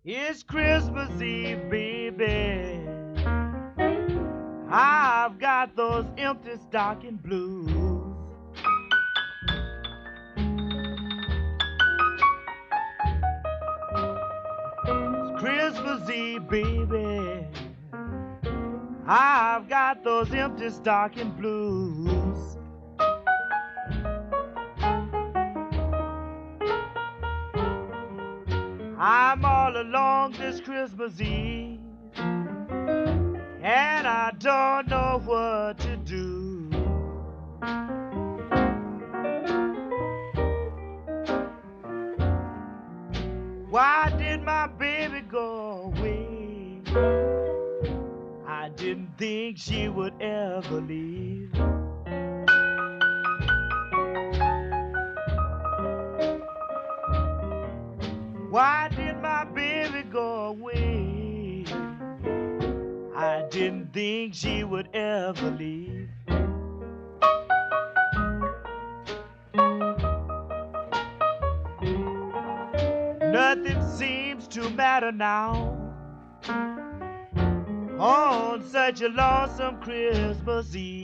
It's Christmas Eve, baby. I've got those empty stocking blues. It's Christmas Eve, baby. I've got those empty stocking blues. I'm all alone this Christmas Eve, and I don't know what to do. Why did my baby go away? I didn't think she would ever leave. Why did my baby go away? I didn't think she would ever leave. Nothing seems to matter now on such a lonesome Christmas Eve.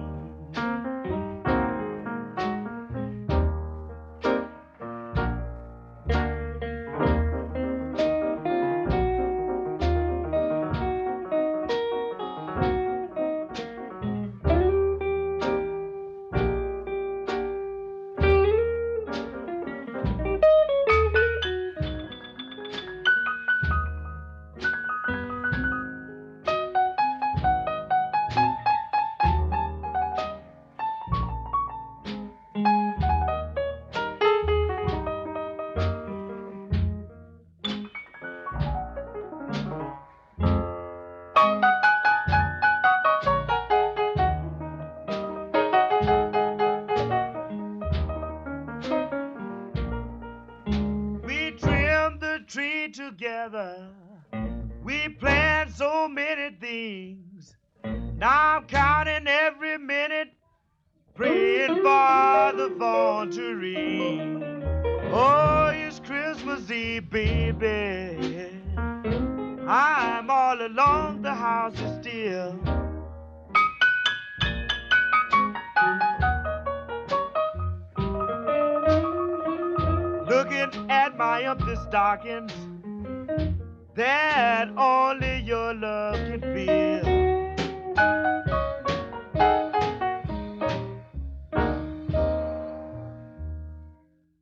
Tree together, we planned so many things. Now I'm counting every minute, praying for the phone to ring. Oh, it's Christmas Eve, baby. I'm all alone, the house is still. Looking at my empty stockings that only your love can fill.